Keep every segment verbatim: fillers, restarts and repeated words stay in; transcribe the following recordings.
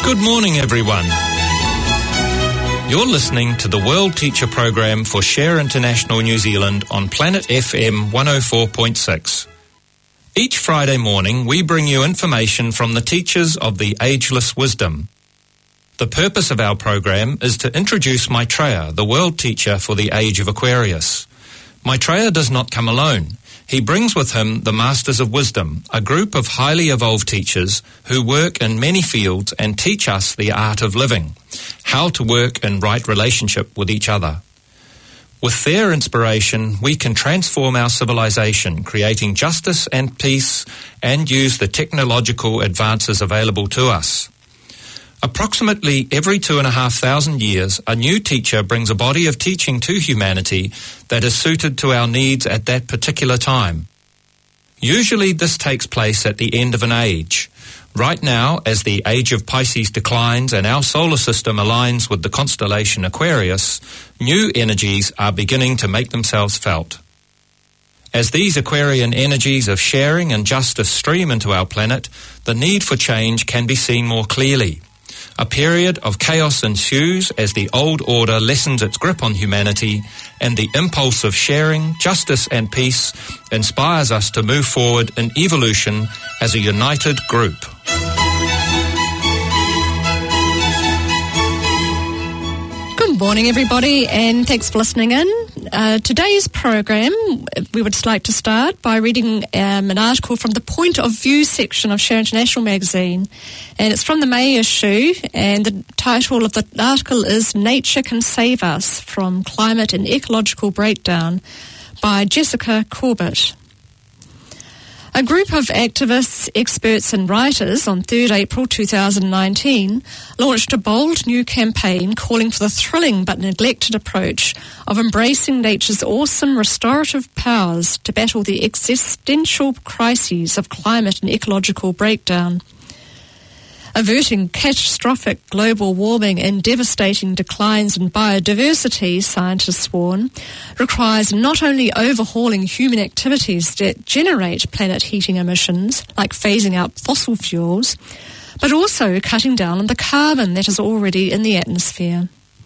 Good morning, everyone. You're listening to the World Teacher Program for Share International New Zealand on Planet F M one oh four point six. Each Friday morning, we bring you information from the teachers of the Ageless Wisdom. The purpose of our program is to introduce Maitreya, the world teacher for the age of Aquarius. Maitreya does not come alone. He brings with him the Masters of Wisdom, a group of highly evolved teachers who work in many fields and teach us the art of living, how to work in right relationship with each other. With their inspiration, we can transform our civilization, creating justice and peace, and use the technological advances available to us. Approximately every two and a half thousand years, a new teacher brings a body of teaching to humanity that is suited to our needs at that particular time. Usually this takes place at the end of an age. Right now, as the age of Pisces declines and our solar system aligns with the constellation Aquarius, new energies are beginning to make themselves felt. As these Aquarian energies of sharing and justice stream into our planet, the need for change can be seen more clearly. A period of chaos ensues as the old order lessens its grip on humanity, and the impulse of sharing, justice and peace inspires us to move forward in evolution as a united group. Good morning, everybody, and thanks for listening in. Uh, today's program, we would just like to start by reading um, an article from the Point of View section of Share International magazine, and it's from the May issue, and the title of the article is Nature Can Save Us from Climate and Ecological Breakdown by Jessica Corbett. A group of activists, experts and writers on third April two thousand nineteen launched a bold new campaign calling for the thrilling but neglected approach of embracing nature's awesome restorative powers to battle the existential crises of climate and ecological breakdown. Averting catastrophic global warming and devastating declines in biodiversity, scientists warn, requires not only overhauling human activities that generate planet heating emissions, like phasing out fossil fuels, but also cutting down on the carbon that is already in the atmosphere.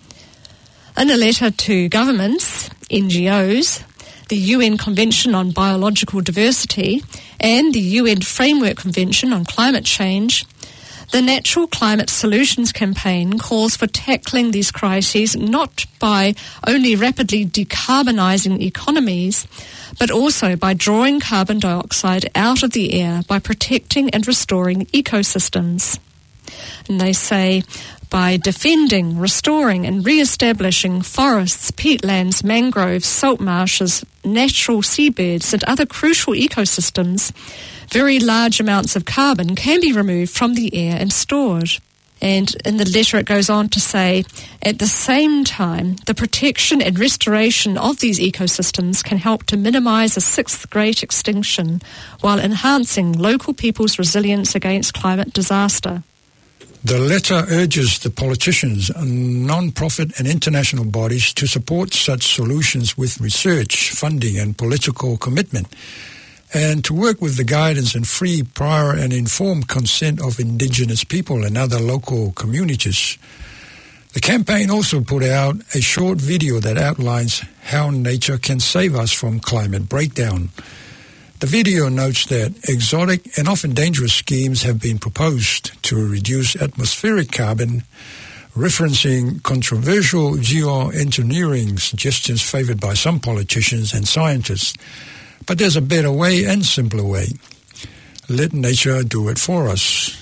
In a letter to governments, N G Os, the U N Convention on Biological Diversity, and the U N Framework Convention on Climate Change, the Natural Climate Solutions Campaign calls for tackling these crises not by only rapidly decarbonising economies, but also by drawing carbon dioxide out of the air by protecting and restoring ecosystems. And they say, by defending, restoring and re-establishing forests, peatlands, mangroves, salt marshes, natural seabeds and other crucial ecosystems, very large amounts of carbon can be removed from the air and stored. And in the letter it goes on to say, at the same time, the protection and restoration of these ecosystems can help to minimise a sixth great extinction while enhancing local people's resilience against climate disaster. The letter urges the politicians, non-profit and international bodies to support such solutions with research, funding and political commitment, and to work with the guidance and free, prior and informed consent of Indigenous people and other local communities. The campaign also put out a short video that outlines how nature can save us from climate breakdown. The video notes that exotic and often dangerous schemes have been proposed to reduce atmospheric carbon, referencing controversial geoengineering suggestions favoured by some politicians and scientists. But there's a better way and simpler way. Let nature do it for us.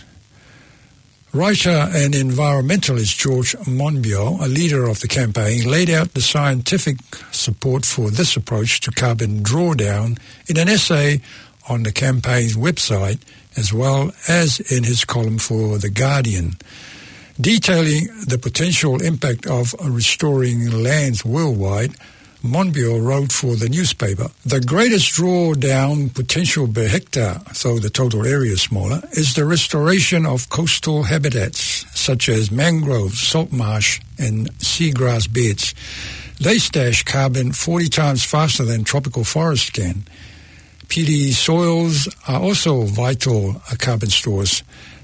Writer and environmentalist George Monbiot, a leader of the campaign, laid out the scientific support for this approach to carbon drawdown in an essay on the campaign's website, as well as in his column for The Guardian, detailing the potential impact of restoring lands worldwide. Monbiot wrote for the newspaper, the greatest drawdown potential per hectare, though the total area is smaller, is the restoration of coastal habitats such as mangroves, salt marsh and seagrass beds. They stash carbon forty times faster than tropical forests can. Peaty soils are also vital carbon stores.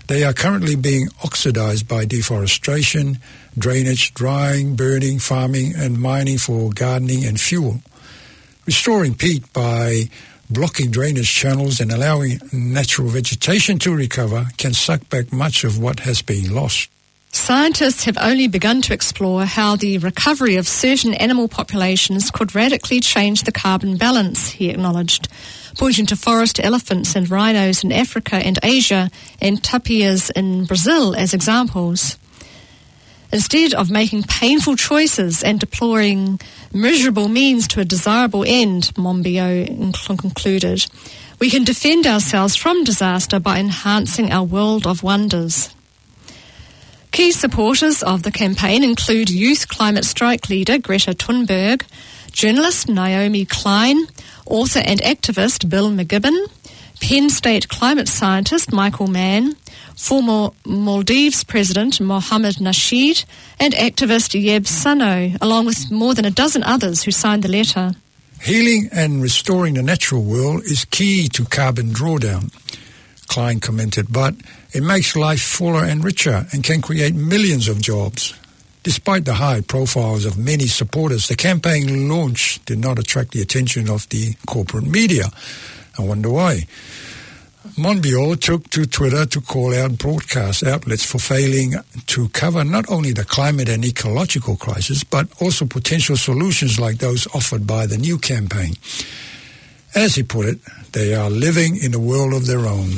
They are currently being oxidized by deforestation, drainage, drying, burning, farming and mining for gardening and fuel. Restoring peat by blocking drainage channels and allowing natural vegetation to recover can suck back much of what has been lost. Scientists have only begun to explore how the recovery of certain animal populations could radically change the carbon balance, he acknowledged, pointing to forest elephants and rhinos in Africa and Asia and tapirs in Brazil as examples. Instead of making painful choices and deploying miserable means to a desirable end, Monbiot concluded, we can defend ourselves from disaster by enhancing our world of wonders. Key supporters of the campaign include youth climate strike leader Greta Thunberg, journalist Naomi Klein, author and activist Bill McKibben, Penn State climate scientist Michael Mann, former Maldives President Mohammed Nasheed, and activist Yeb Sano, along with more than a dozen others who signed the letter. Healing and restoring the natural world is key to carbon drawdown, Klein commented, but it makes life fuller and richer and can create millions of jobs. Despite the high profiles of many supporters, the campaign launch did not attract the attention of the corporate media. I wonder why. Monbiot took to Twitter to call out broadcast outlets for failing to cover not only the climate and ecological crisis, but also potential solutions like those offered by the new campaign. As he put it, they are living in a world of their own.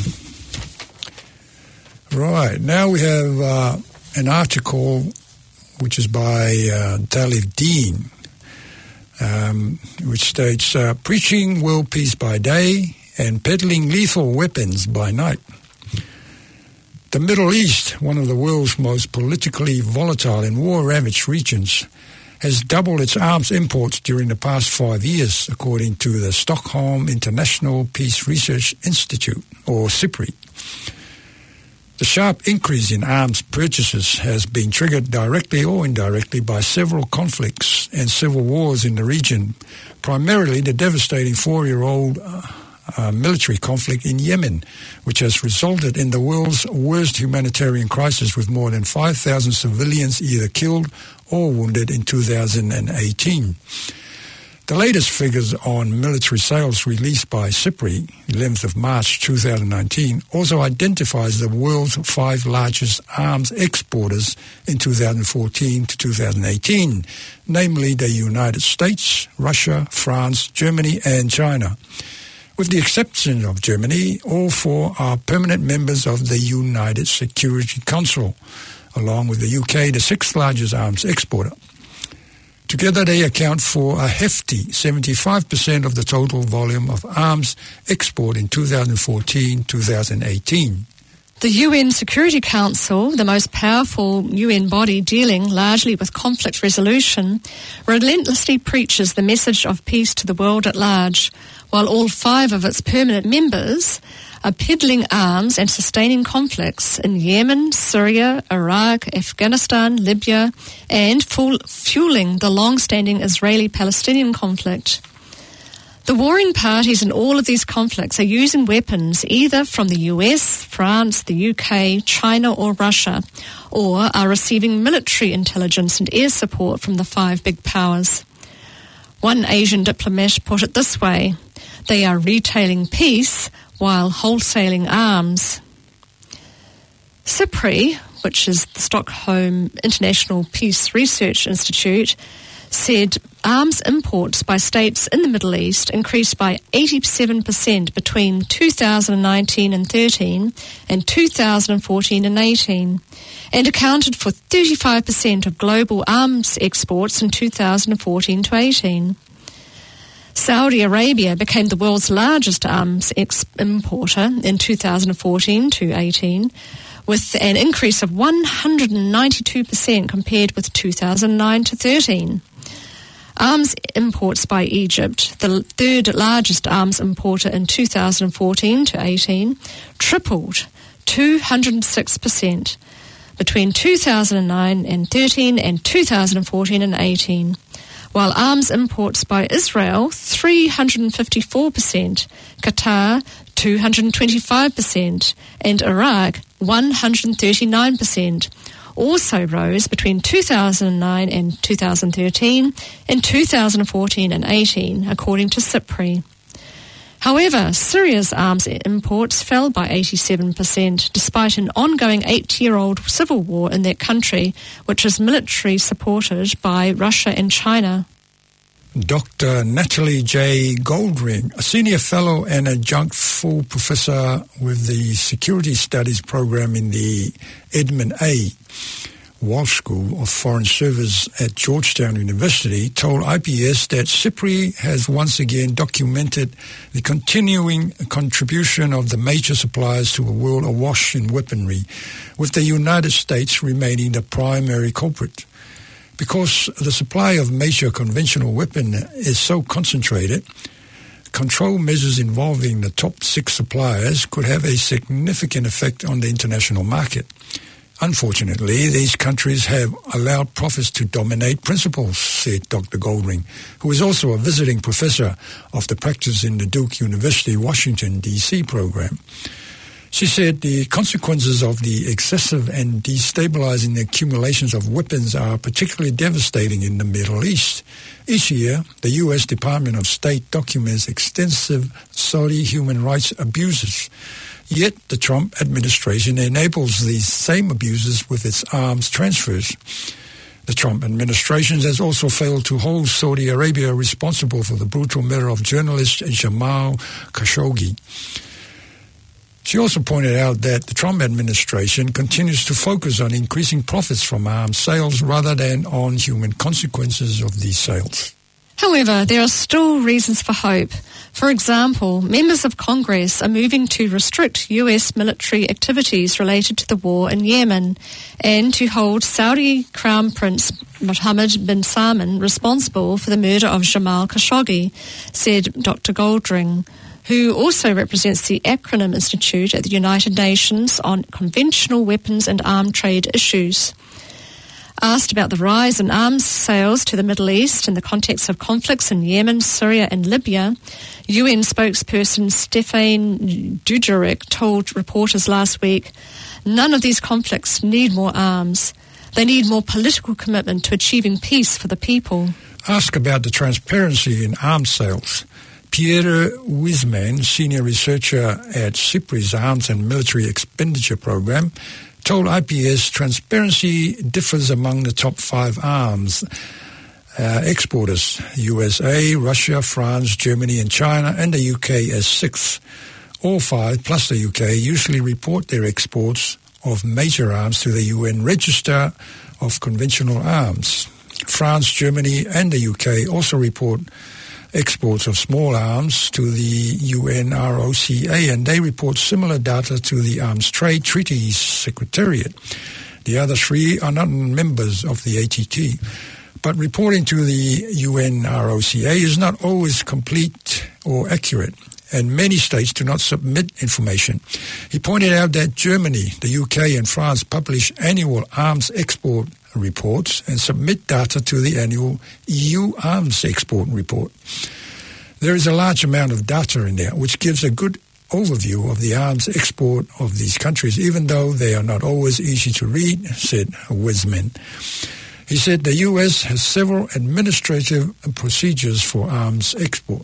Right, now we have uh, an article which is by uh, Dalif Deen, um, which states, uh, preaching world peace by day and peddling lethal weapons by night. The Middle East, one of the world's most politically volatile and war-ravaged regions, has doubled its arms imports during the past five years, according to the Stockholm International Peace Research Institute, or SIPRI. The sharp increase in arms purchases has been triggered directly or indirectly by several conflicts and civil wars in the region, primarily the devastating four-year-old uh, uh, military conflict in Yemen, which has resulted in the world's worst humanitarian crisis with more than five thousand civilians either killed or wounded in two thousand eighteen. The latest figures on military sales released by SIPRI, eleventh of March two thousand nineteen, also identifies the world's five largest arms exporters in two thousand fourteen to two thousand eighteen, namely the United States, Russia, France, Germany and China. With the exception of Germany, all four are permanent members of the United Security Council, along with the U K, the sixth largest arms exporter. Together they account for a hefty seventy-five percent of the total volume of arms export in two thousand fourteen to two thousand eighteen. The U N Security Council, the most powerful U N body dealing largely with conflict resolution, relentlessly preaches the message of peace to the world at large, while all five of its permanent members are peddling arms and sustaining conflicts in Yemen, Syria, Iraq, Afghanistan, Libya, and fuel- fueling the long-standing Israeli-Palestinian conflict. The warring parties in all of these conflicts are using weapons either from the U S, France, the U K, China or Russia, or are receiving military intelligence and air support from the five big powers. One Asian diplomat put it this way: they are retailing peace while wholesaling arms. SIPRI, which is the Stockholm International Peace Research Institute, said arms imports by states in the Middle East increased by eighty-seven percent between two thousand nineteen and thirteen and two thousand fourteen and eighteen, and accounted for thirty-five percent of global arms exports in two thousand fourteen to eighteen. Saudi Arabia became the world's largest arms ex- importer in two thousand fourteen to eighteen, with an increase of one hundred ninety-two percent compared with two thousand nine to thirteen. Arms imports by Egypt, the third largest arms importer in two thousand fourteen to eighteen, tripled two hundred six percent between two thousand nine and thirteen and two thousand fourteen and eighteen, while arms imports by Israel, three hundred fifty-four percent, Qatar, two hundred twenty-five percent, and Iraq, one hundred thirty-nine percent, also rose between two thousand nine and two thousand thirteen and two thousand fourteen and eighteen, according to SIPRI. However, Syria's arms imports fell by eighty-seven percent, despite an ongoing eight-year-old civil war in that country, which is military supported by Russia and China. Doctor Natalie J. Goldring, a senior fellow and adjunct full professor with the Security Studies program in the Edmund A. Walsh School of Foreign Service at Georgetown University, told I P S that SIPRI has once again documented the continuing contribution of the major suppliers to a world awash in weaponry, with the United States remaining the primary culprit. Because the supply of major conventional weapon is so concentrated, control measures involving the top six suppliers could have a significant effect on the international market. Unfortunately, these countries have allowed profits to dominate principles, said Doctor Goldring, who is also a visiting professor of the practice in the Duke University, Washington, D C program. She said the consequences of the excessive and destabilizing accumulations of weapons are particularly devastating in the Middle East. Each year, the U S Department of State documents extensive Saudi human rights abuses. Yet the Trump administration enables these same abuses with its arms transfers. The Trump administration has also failed to hold Saudi Arabia responsible for the brutal murder of journalist Jamal Khashoggi. She also pointed out that the Trump administration continues to focus on increasing profits from arms sales rather than on human consequences of these sales. However, there are still reasons for hope. For example, members of Congress are moving to restrict U S military activities related to the war in Yemen and to hold Saudi Crown Prince Mohammed bin Salman responsible for the murder of Jamal Khashoggi, said Doctor Goldring, who also represents the Acronym Institute at the United Nations on Conventional Weapons and Armed Trade Issues. Asked about the rise in arms sales to the Middle East in the context of conflicts in Yemen, Syria and Libya, U N spokesperson Stefan Dujarric told reporters last week, none of these conflicts need more arms. They need more political commitment to achieving peace for the people. Asked about the transparency in arms sales, Pierre Wiseman, senior researcher at SIPRI's Arms and Military Expenditure Program, told I P S transparency differs among the top five arms uh, exporters, U S A, Russia, France, Germany and China, and the U K as sixth. All five, plus the U K, usually report their exports of major arms to the U N Register of Conventional Arms. France, Germany and the U K also report exports of small arms to the U N R O C A, and they report similar data to the Arms Trade Treaty Secretariat. The other three are not members of the A T T, but reporting to the U N R O C A is not always complete or accurate, and many states do not submit information. He pointed out that Germany, the U K and France publish annual arms export reports and submit data to the annual E U arms export report. There is a large amount of data in there, which gives a good overview of the arms export of these countries, even though they are not always easy to read, said Wiseman. He said the U S has several administrative procedures for arms export.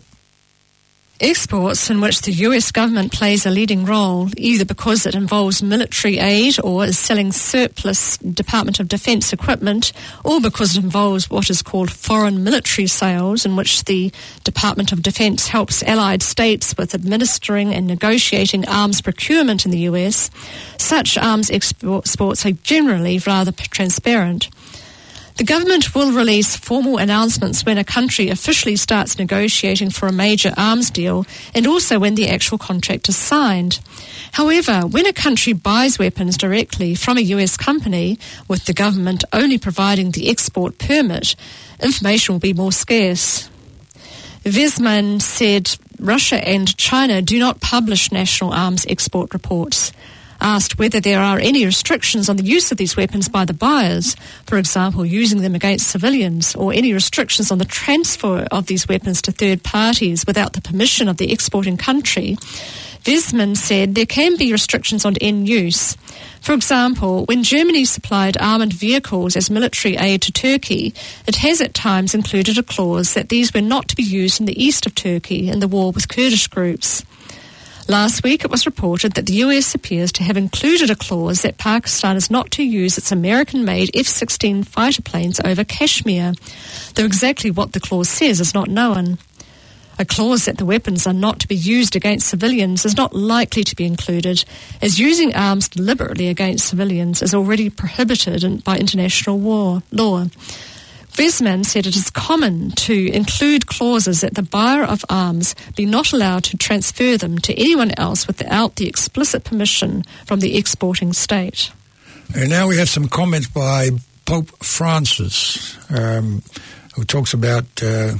Exports in which the U S government plays a leading role, either because it involves military aid or is selling surplus Department of Defense equipment, or because it involves what is called foreign military sales, in which the Department of Defense helps allied states with administering and negotiating arms procurement in the U S, such arms exports are generally rather transparent. The government will release formal announcements when a country officially starts negotiating for a major arms deal, and also when the actual contract is signed. However, when a country buys weapons directly from a U S company, with the government only providing the export permit, information will be more scarce. Wiseman said Russia and China do not publish national arms export reports. Asked whether there are any restrictions on the use of these weapons by the buyers, for example, using them against civilians, or any restrictions on the transfer of these weapons to third parties without the permission of the exporting country, Vesman said there can be restrictions on end use. For example, when Germany supplied armoured vehicles as military aid to Turkey, it has at times included a clause that these were not to be used in the east of Turkey in the war with Kurdish groups. Last week it was reported that the U S appears to have included a clause that Pakistan is not to use its American-made F sixteen fighter planes over Kashmir, though exactly what the clause says is not known. A clause that the weapons are not to be used against civilians is not likely to be included, as using arms deliberately against civilians is already prohibited in, by international war, law. Vesman said it is common to include clauses that the buyer of arms be not allowed to transfer them to anyone else without the explicit permission from the exporting state. And now we have some comments by Pope Francis, um, who talks about uh,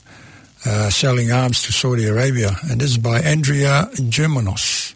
uh, selling arms to Saudi Arabia. And this is by Andrea Germanos.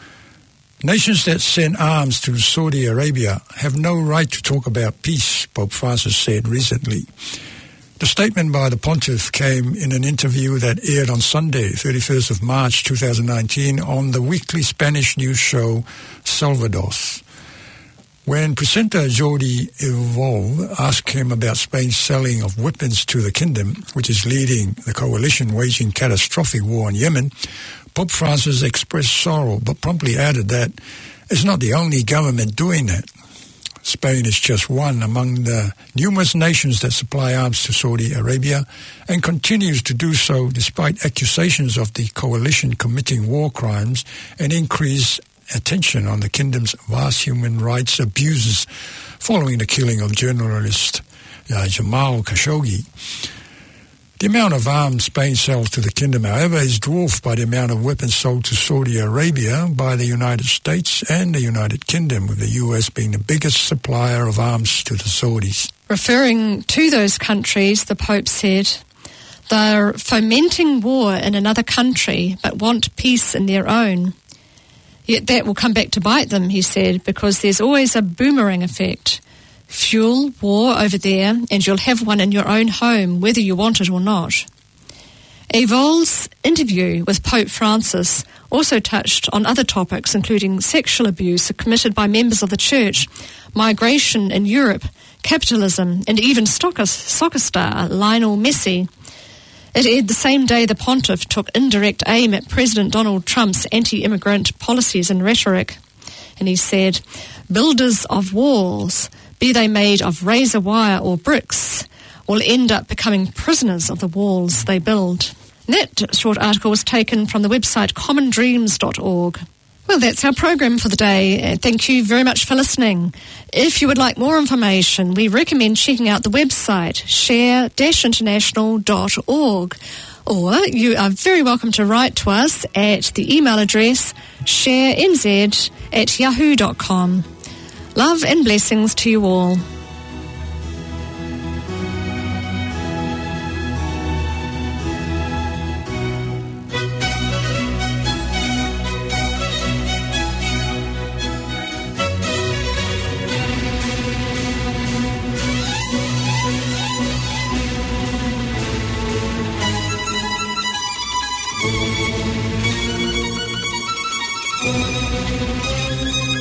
Nations that send arms to Saudi Arabia have no right to talk about peace, Pope Francis said recently. The statement by the pontiff came in an interview that aired on Sunday, thirty-first of March two thousand nineteen, on the weekly Spanish news show Salvados. When presenter Jordi Evol asked him about Spain's selling of weapons to the kingdom, which is leading the coalition waging catastrophic war in Yemen, Pope Francis expressed sorrow, but promptly added that it's not the only government doing that. Spain is just one among the numerous nations that supply arms to Saudi Arabia and continues to do so despite accusations of the coalition committing war crimes and increased attention on the kingdom's vast human rights abuses following the killing of journalist uh, Jamal Khashoggi. The amount of arms Spain sells to the kingdom, however, is dwarfed by the amount of weapons sold to Saudi Arabia by the United States and the United Kingdom, with the U S being the biggest supplier of arms to the Saudis. Referring to those countries, the Pope said, they're fomenting war in another country but want peace in their own. Yet that will come back to bite them, he said, because there's always a boomerang effect. Fuel war over there, and you'll have one in your own home, whether you want it or not. Evol's interview with Pope Francis also touched on other topics, including sexual abuse committed by members of the Church, migration in Europe, capitalism, and even soccer, soccer star Lionel Messi. It aired the same day the pontiff took indirect aim at President Donald Trump's anti-immigrant policies and rhetoric. And he said, builders of walls, be they made of razor wire or bricks, will end up becoming prisoners of the walls they build. And that short article was taken from the website common dreams dot org. Well, that's our program for the day. Thank you very much for listening. If you would like more information, we recommend checking out the website share dash international dot org. Or you are very welcome to write to us at the email address sharenz at yahoo dot com. Love and blessings to you all. Thank you.